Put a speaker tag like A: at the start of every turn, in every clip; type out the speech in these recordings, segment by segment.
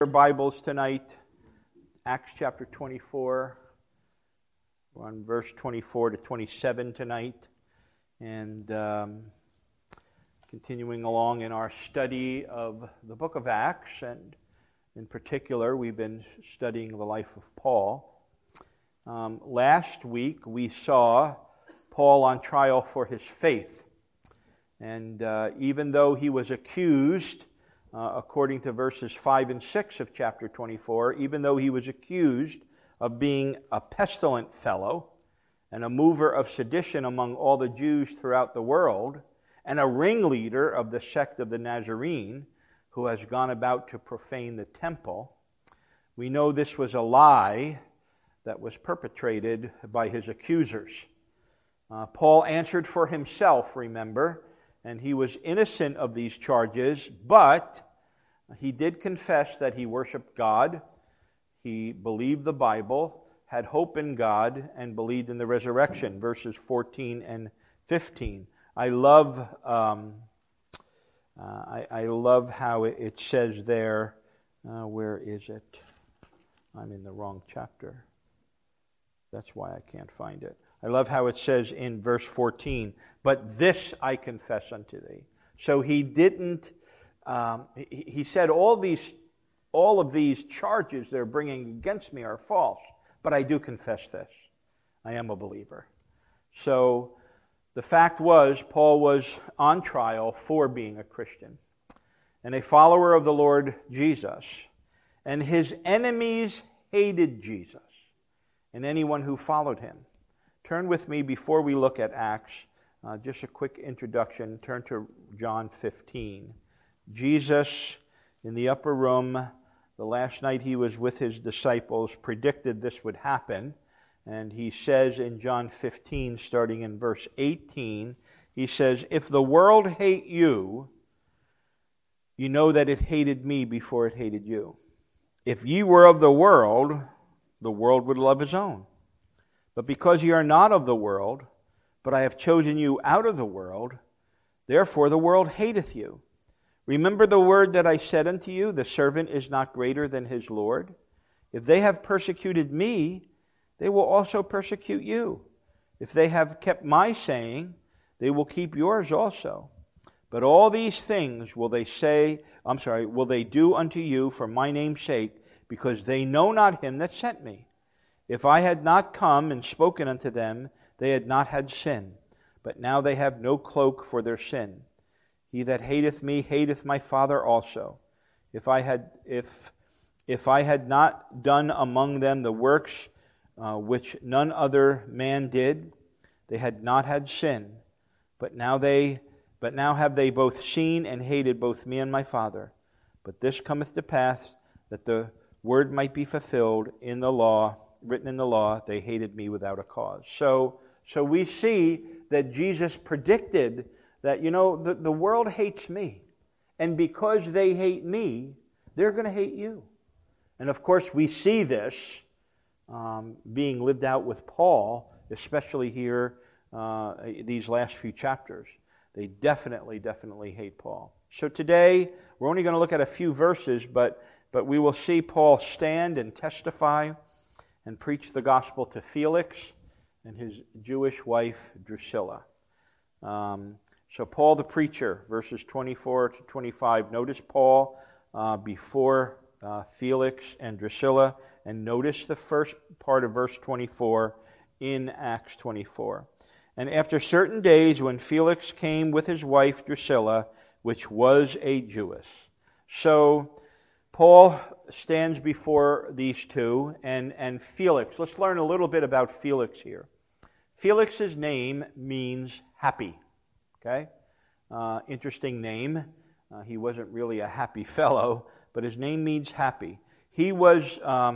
A: Your Bibles tonight, Acts chapter 24. We're on verse 24 to 27 tonight, and continuing along in our study of the book of Acts, and in particular, we've been studying the life of Paul. Last week, we saw Paul on trial for his faith, and even though he was accused, according to verses 5 and 6 of chapter 24, even though he was accused of being a pestilent fellow and a mover of sedition among all the Jews throughout the world, and a ringleader of the sect of the Nazarene, who has gone about to profane the temple, we know this was a lie that was perpetrated by his accusers. Paul answered for himself, remember, and he was innocent of these charges, but he did confess that he worshiped God, he believed the Bible, had hope in God, and believed in the resurrection, verses 14 and 15. I love how it says there, where is it? I'm in the wrong chapter. That's why I can't find it. I love how it says in verse 14, "But this I confess unto thee." So he didn't, he said all of these charges they're bringing against me are false, but I do confess this. I am a believer. So the fact was, Paul was on trial for being a Christian and a follower of the Lord Jesus, and his enemies hated Jesus and anyone who followed him. Turn with me, before we look at Acts, just a quick introduction. Turn to John 15. Jesus, in the upper room, the last night he was with his disciples, predicted this would happen. And he says in John 15, starting in verse 18, he says, "If the world hate you, you know that it hated me before it hated you. If ye were of the world would love his own. But because ye are not of the world, but I have chosen you out of the world, therefore the world hateth you. Remember the word that I said unto you, the servant is not greater than his Lord. If they have persecuted me, they will also persecute you. If they have kept my saying, they will keep yours also. But all these things will they do unto you for my name's sake, because they know not him that sent me. If I had not come and spoken unto them, they had not had sin. But now they have no cloak for their sin. He that hateth me hateth my Father also. If I had not done among them the works which none other man did, they had not had sin. But now have they both seen and hated both me and my Father. But this cometh to pass, that the word might be fulfilled in the law, written in the law, they hated me without a cause." So we see that Jesus predicted that, the world hates me. And because they hate me, they're going to hate you. And of course, we see this being lived out with Paul, especially here, these last few chapters. They definitely hate Paul. So today, we're only going to look at a few verses, but we will see Paul stand and testify and preach the gospel to Felix and his Jewish wife Drusilla. So Paul the preacher, verses 24 to 25. Notice Paul before Felix and Drusilla, and notice the first part of verse 24 in Acts 24. "And after certain days, when Felix came with his wife Drusilla, which was a Jewess." So Paul stands before these two, and Felix. Let's learn a little bit about Felix here. Felix's name means happy. Okay? Interesting name. He wasn't really a happy fellow, but his name means happy. He was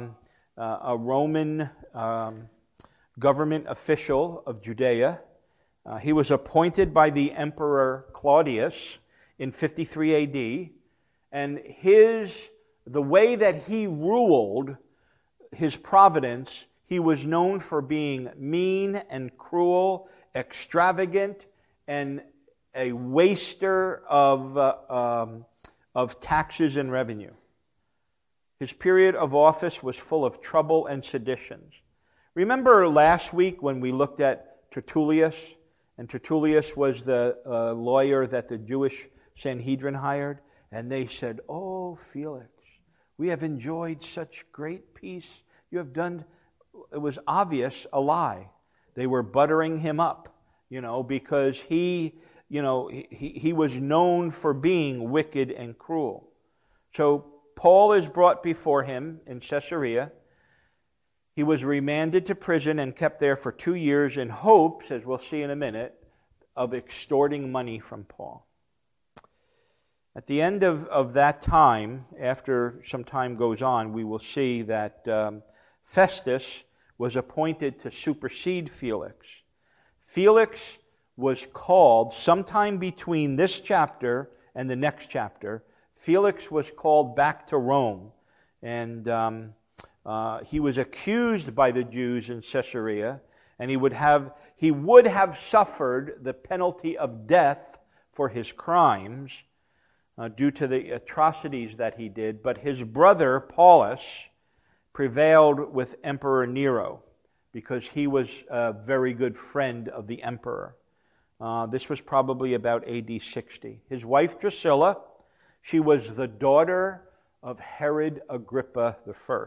A: a Roman government official of Judea. He was appointed by the Emperor Claudius in 53 AD, and the way that he ruled his providence, he was known for being mean and cruel, extravagant, and a waster of taxes and revenue. His period of office was full of trouble and seditions. Remember last week when we looked at Tertullius? And Tertullius was the lawyer that the Jewish Sanhedrin hired. And they said, "Oh, Felix, we have enjoyed such great peace. You have done," it was obvious, a lie. They were buttering him up, because he was known for being wicked and cruel. So Paul is brought before him in Caesarea. He was remanded to prison and kept there for 2 years in hopes, as we'll see in a minute, of extorting money from Paul. At the end of that time, after some time goes on, we will see that Festus was appointed to supersede Felix. Felix was called, sometime between this chapter and the next chapter, Felix was called back to Rome. And he was accused by the Jews in Caesarea, and he would have suffered the penalty of death for his crimes due to the atrocities that he did. But his brother, Paulus, prevailed with Emperor Nero because he was a very good friend of the emperor. This was probably about AD 60. His wife, Drusilla, she was the daughter of Herod Agrippa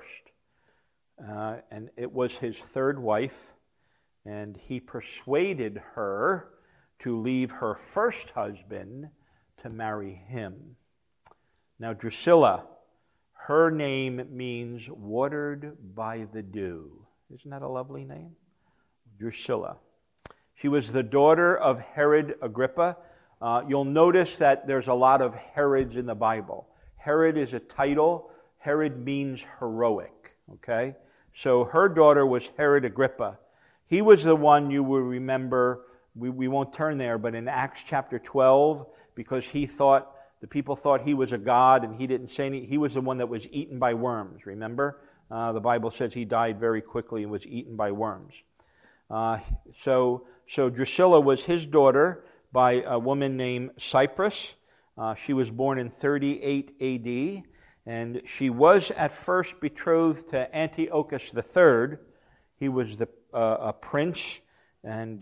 A: I. And it was his third wife, and he persuaded her to leave her first husband to marry him. Now, Drusilla, her name means watered by the dew. Isn't that a lovely name? Drusilla. She was the daughter of Herod Agrippa. You'll notice that there's a lot of Herods in the Bible. Herod is a title. Herod means heroic. Okay? So her daughter was Herod Agrippa. He was the one you will remember, we won't turn there, but in Acts chapter 12, because the people thought he was a god and he didn't say anything. He was the one that was eaten by worms, remember? The Bible says he died very quickly and was eaten by worms. So Drusilla was his daughter by a woman named Cyprus. She was born in 38 AD, and she was at first betrothed to Antiochus III. He was a prince, and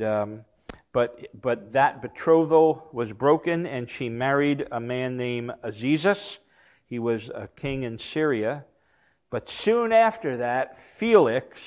A: but that betrothal was broken, and she married a man named Azizus. He was a king in Syria. But soon after that, Felix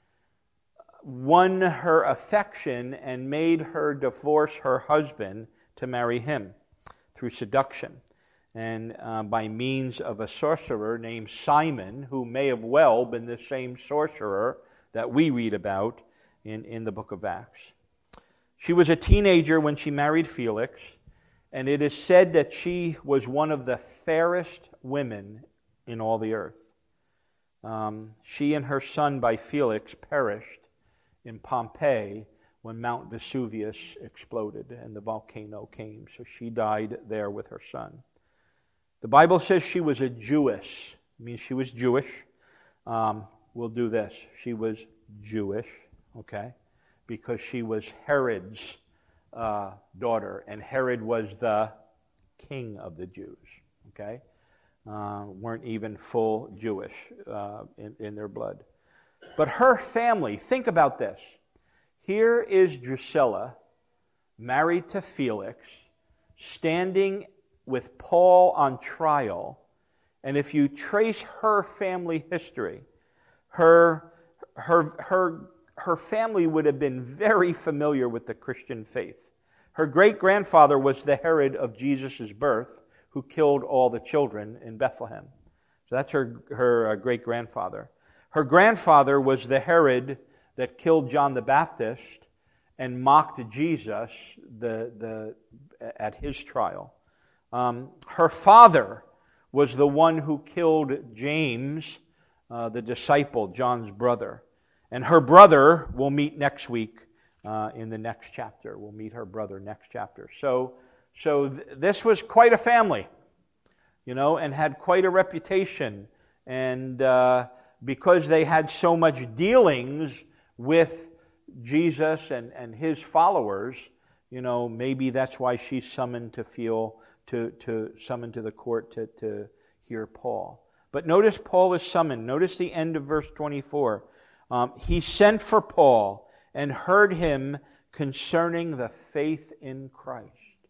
A: won her affection and made her divorce her husband to marry him through seduction, and by means of a sorcerer named Simon, who may have well been the same sorcerer that we read about in the book of Acts. She was a teenager when she married Felix, and it is said that she was one of the fairest women in all the earth. She and her son by Felix perished in Pompeii when Mount Vesuvius exploded and the volcano came. So she died there with her son. The Bible says she was a Jewess. It means she was Jewish. We'll do this. She was Jewish, okay? Because she was Herod's daughter, and Herod was the king of the Jews, okay? Weren't even full Jewish in their blood. But her family, think about this. Here is Drusilla, married to Felix, standing with Paul on trial. And if you trace her family history, her family would have been very familiar with the Christian faith. Her great-grandfather was the Herod of Jesus' birth, who killed all the children in Bethlehem. So that's her great-grandfather. Her grandfather was the that killed John the Baptist and mocked Jesus at his trial. Her father was the one who killed James, the disciple, John's brother. And her brother we'll meet next week in the next chapter. We'll meet her brother next chapter. So this was quite a family, and had quite a reputation. And because they had so much dealings with Jesus and his followers, maybe that's why she's summoned to the court to hear Paul. But notice Paul is summoned. Notice the end of verse 24. He sent for Paul and heard him concerning the faith in Christ.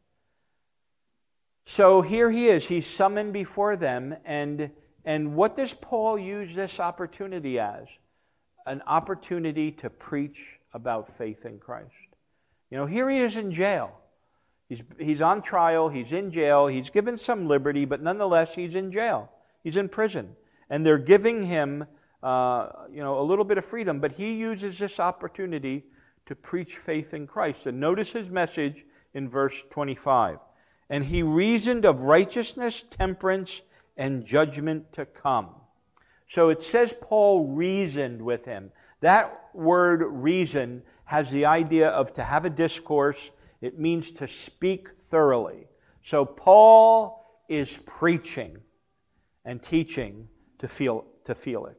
A: So here he is. He's summoned before them. And what does Paul use this opportunity as? An opportunity to preach about faith in Christ. You know, here he is in jail. He's on trial. He's in jail. He's given some liberty, but nonetheless, he's in jail. He's in prison. And they're giving him, a little bit of freedom, but he uses this opportunity to preach faith in Christ. And notice his message in verse 25. And he reasoned of righteousness, temperance, and judgment to come. So it says Paul reasoned with him. That word reason has the idea of to have a discourse. It means to speak thoroughly. So Paul is preaching and teaching to Felix.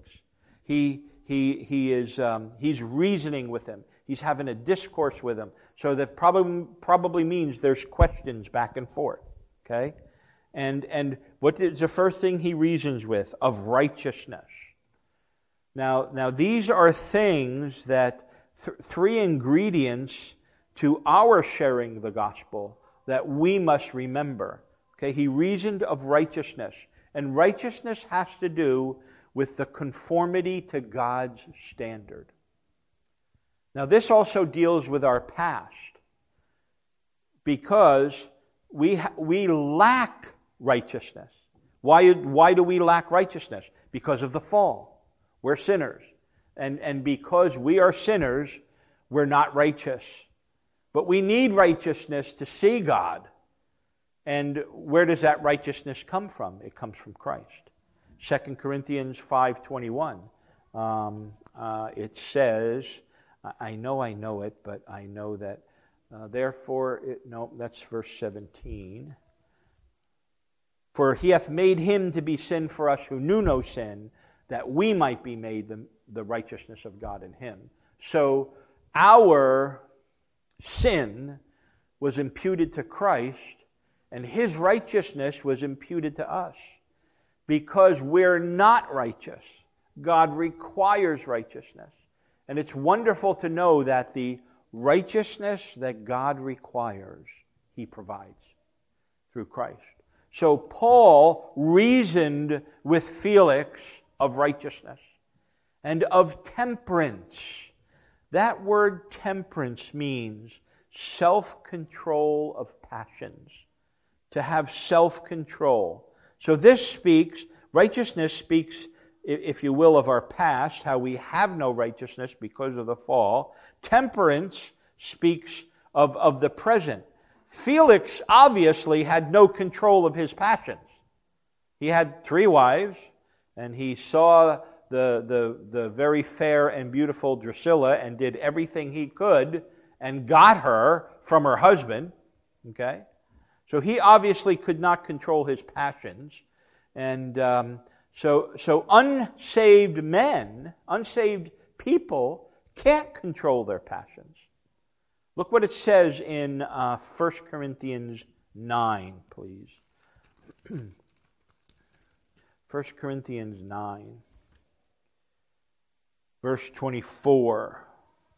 A: He's reasoning with him. He's having a discourse with him. So that probably means there's questions back and forth. Okay? And what is the first thing he reasons with? Of righteousness. Now these are things that three ingredients to our sharing the gospel that we must remember. Okay, he reasoned of righteousness. And righteousness has to do with the conformity to God's standard. Now this also deals with our past. Because we lack righteousness. Why do we lack righteousness? Because of the fall. We're sinners. And because we are sinners, we're not righteous. But we need righteousness to see God. And where does that righteousness come from? It comes from Christ. 2 Corinthians 5:21. It says, I know it, but I know that, that's verse 17. For he hath made him to be sin for us who knew no sin, that we might be made the righteousness of God in him. So our sin was imputed to Christ, and his righteousness was imputed to us. Because we're not righteous, God requires righteousness. And it's wonderful to know that the righteousness that God requires, he provides through Christ. So Paul reasoned with Felix of righteousness and of temperance. That word temperance means self-control of passions. To have self-control. So righteousness speaks, if you will, of our past, how we have no righteousness because of the fall. Temperance speaks of the present. Felix obviously had no control of his passions. He had 3 wives, and he saw the very fair and beautiful Drusilla and did everything he could and got her from her husband. Okay? So he obviously could not control his passions. And so unsaved men, unsaved people can't control their passions. Look what it says in 1 Corinthians 9, please. 1 Corinthians 9, verse 24.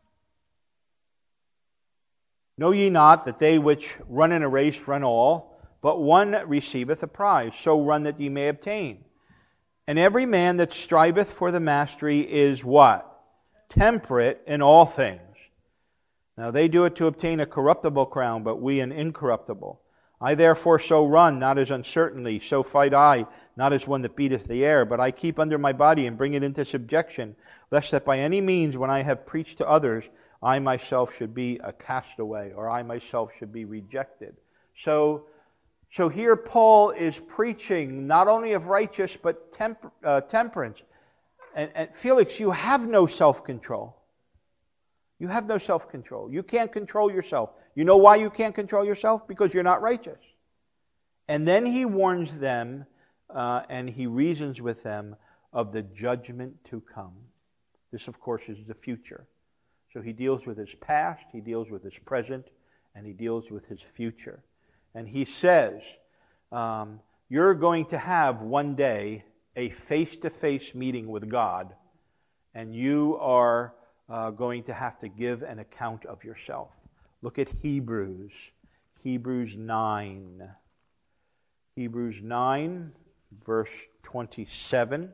A: Know ye not that they which run in a race run all, but one receiveth a prize? So run that ye may obtain. And every man that striveth for the mastery is what? Temperate in all things. Now they do it to obtain a corruptible crown, but we an incorruptible. I therefore so run, not as uncertainly, so fight I, not as one that beateth the air, but I keep under my body and bring it into subjection, lest that by any means, when I have preached to others, I myself should be a castaway, or I myself should be rejected. So here Paul is preaching not only of righteous, but temperance. And Felix, you have no self-control. You have no self-control. You can't control yourself. You know why you can't control yourself? Because you're not righteous. And then he warns them, and he reasons with them of the judgment to come. This, of course, is the future. So he deals with his past, he deals with his present, and he deals with his future. And he says, you're going to have one day a face-to-face meeting with God, and you are going to have to give an account of yourself. Look at Hebrews 9. Hebrews 9, verse 27.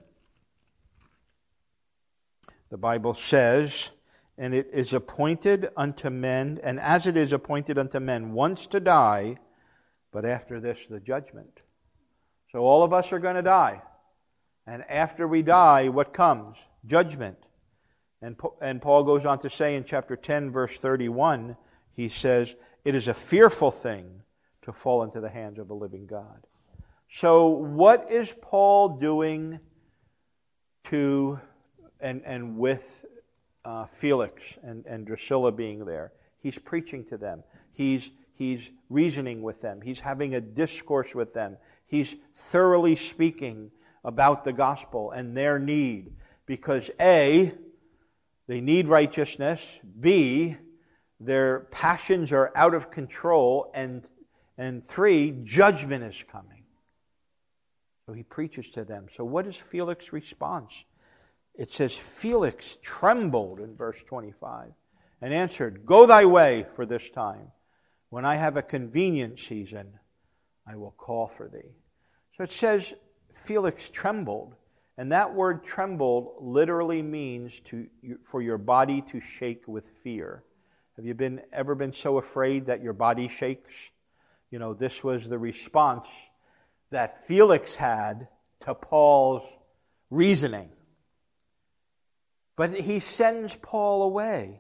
A: The Bible says, "And it is appointed unto men, and as it is appointed unto men once to die, but after this the judgment." So all of us are going to die. And after we die, what comes? Judgment. And Paul goes on to say in chapter 10, verse 31, he says, "It is a fearful thing to fall into the hands of the living God." So what is Paul doing to and with Felix and Drusilla being there? He's preaching to them. He's reasoning with them. He's having a discourse with them. He's thoroughly speaking about the gospel and their need. Because A, they need righteousness. B, their passions are out of control. And 3, judgment is coming. So he preaches to them. So what is Felix's response? It says, Felix trembled in verse 25 and answered, "Go thy way for this time. When I have a convenient season, I will call for thee." So it says Felix trembled. And that word trembled literally means for your body to shake with fear. Have you ever been so afraid that your body shakes? You know, this was the response that Felix had to Paul's reasoning. But he sends Paul away.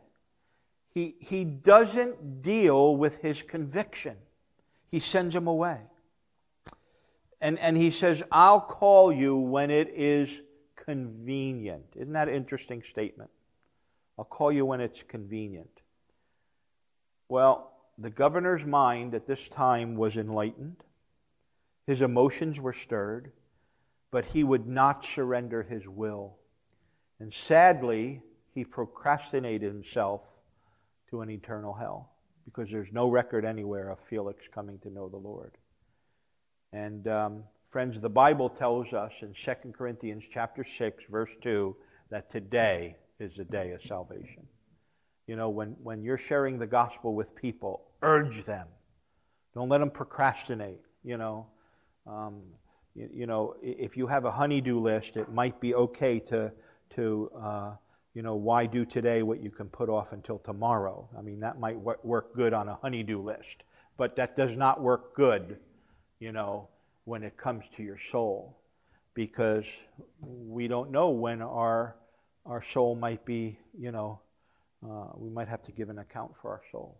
A: He doesn't deal with his conviction. He sends him away. And he says, "I'll call you when it is convenient." Isn't that an interesting statement? I'll call you when it's convenient. Well, the governor's mind at this time was enlightened. His emotions were stirred, but he would not surrender his will. And sadly, he procrastinated himself to an eternal hell, because there's no record anywhere of Felix coming to know the Lord. And friends, the Bible tells us in 2 Corinthians chapter 6, verse 2, that today is the day of salvation. You know, when you're sharing the gospel with people, urge them. Don't let them procrastinate, you know. If you have a honey-do list, it might be okay to why do today what you can put off until tomorrow? I mean, that might work good on a honey-do list, but that does not work good, when it comes to your soul, because we don't know when our soul might be, we might have to give an account for our soul.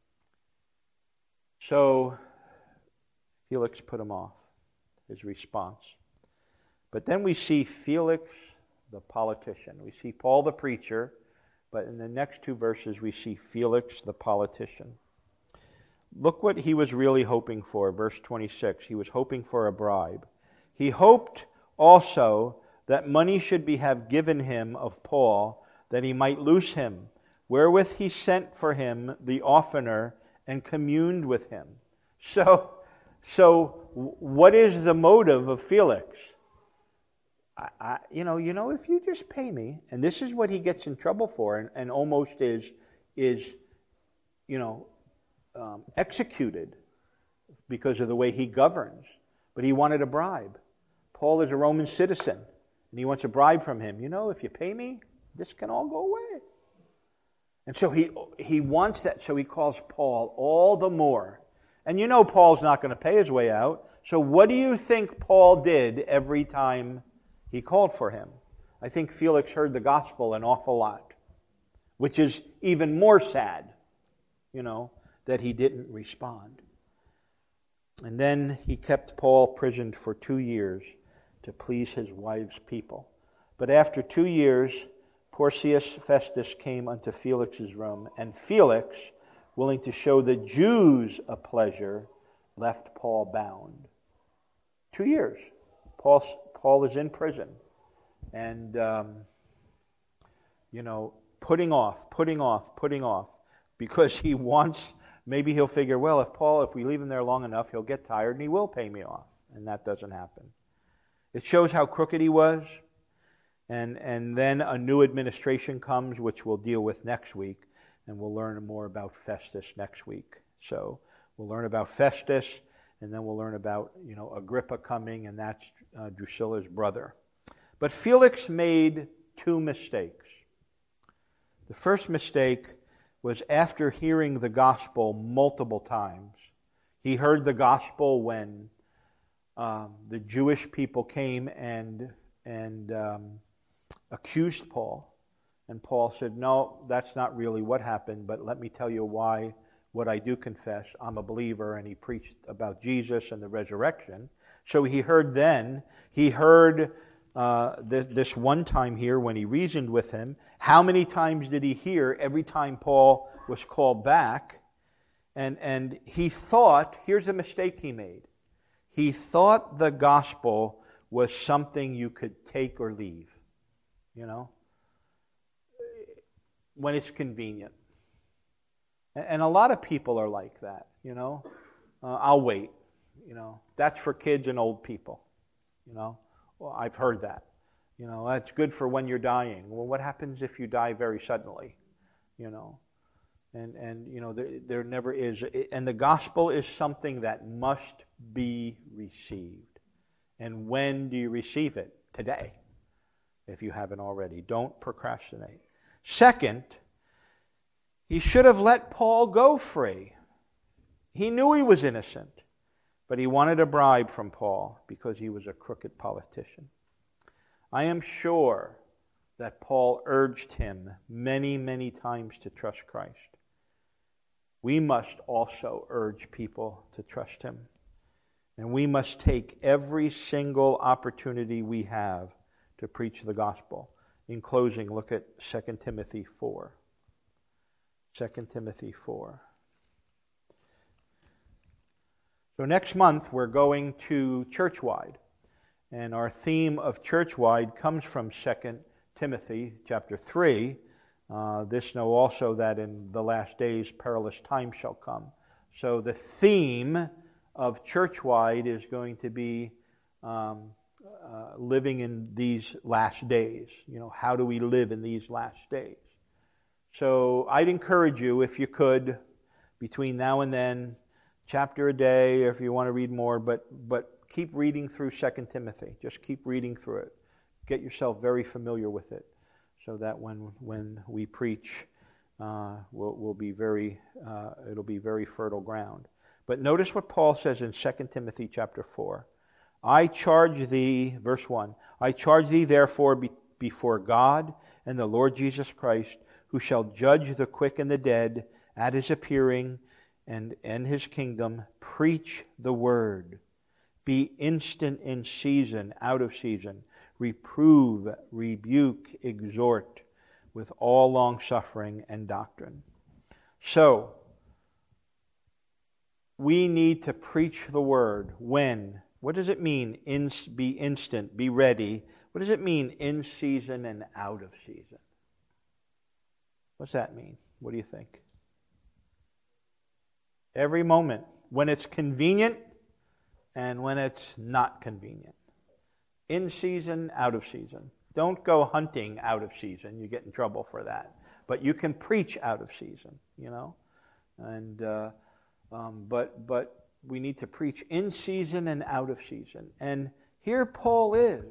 A: So Felix put him off, his response. But then we see Felix the politician. We see Paul the preacher, but in the next 2 verses we see Felix the politician. Look what he was really hoping for, verse 26. He was hoping for a bribe. He hoped also that money should have given him of Paul, that he might loose him, wherewith he sent for him the oftener and communed with him. So what is the motive of Felix? If you just pay me, and this is what he gets in trouble for, and almost is executed because of the way he governs. But he wanted a bribe. Paul is a Roman citizen, and he wants a bribe from him. If you pay me, this can all go away. And so he wants that, so he calls Paul all the more. And Paul's not going to pay his way out. So what do you think Paul did every time he called for him? I think Felix heard the gospel an awful lot, which is even more sad, that he didn't respond. And then he kept Paul prisoned for 2 years to please his wife's people. But after 2 years, Porcius Festus came unto Felix's room, and Felix, willing to show the Jews a pleasure, left Paul bound. 2 years. Paul is in prison. And, putting off, because he wants, maybe he'll figure, well, if we leave him there long enough, he'll get tired and he will pay me off. And that doesn't happen. It shows how crooked he was. And then a new administration comes, which we'll deal with next week, and we'll learn more about Festus next week. So we'll learn about Festus, and then we'll learn about, Agrippa coming, and that's Drusilla's brother. But Felix made two mistakes. The first mistake was after hearing the gospel multiple times. He heard the gospel when the Jewish people came and accused Paul. And Paul said, no, that's not really what happened, but let me tell you what I do confess. I'm a believer, and he preached about Jesus and the resurrection. So he heard this one time here when he reasoned with him. How many times did he hear every time Paul was called back? And he thought, here's a mistake he made. He thought the gospel was something you could take or leave, when it's convenient. And a lot of people are like that, I'll wait, that's for kids and old people, Well, I've heard that. That's good for when you're dying. Well, what happens if you die very suddenly? There never is. And the gospel is something that must be received. And when do you receive it? Today, if you haven't already. Don't procrastinate. Second, he should have let Paul go free. He knew he was innocent, but he wanted a bribe from Paul because he was a crooked politician. I am sure that Paul urged him many, many times to trust Christ. We must also urge people to trust him. And we must take every single opportunity we have to preach the gospel. In closing, look at 2 Timothy 4. 2 Timothy 4. So next month we're going to Churchwide. And our theme of Churchwide comes from 2 Timothy chapter 3. This know also that in the last days perilous times shall come. So the theme of Churchwide is going to be living in these last days. How do we live in these last days? So I'd encourage you, if you could, between now and then, chapter a day, if you want to read more, but keep reading through 2 Timothy. Just keep reading through it. Get yourself very familiar with it, so that when we preach, it'll be very fertile ground. But notice what Paul says in 2 Timothy chapter 4. I charge thee, verse 1, I charge thee therefore before God and the Lord Jesus Christ, who shall judge the quick and the dead at his appearing and his kingdom, preach the word. Be instant in season, out of season. Reprove, rebuke, exhort with all longsuffering and doctrine. So, we need to preach the word. When? What does it mean? Be instant, be ready. What does it mean? In season and out of season. What's that mean? What do you think? Every moment. When it's convenient and when it's not convenient. In season, out of season. Don't go hunting out of season. You get in trouble for that. But you can preach out of season, And but we need to preach in season and out of season. And here Paul is.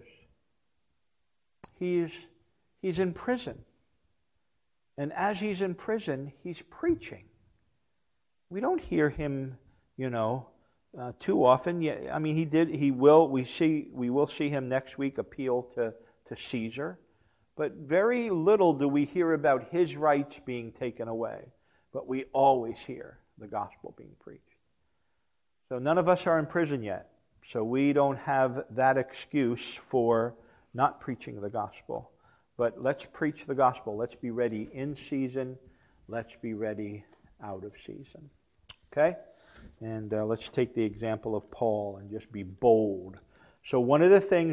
A: He's in prison. And as he's in prison, he's preaching. We don't hear him, too often. Yeah, I mean, he did. He will. We will see him next week appeal to Caesar, but very little do we hear about his rights being taken away. But we always hear the gospel being preached. So none of us are in prison yet, so we don't have that excuse for not preaching the gospel. But let's preach the gospel. Let's be ready in season. Let's be ready out of season. Okay? And let's take the example of Paul and just be bold. So one of the things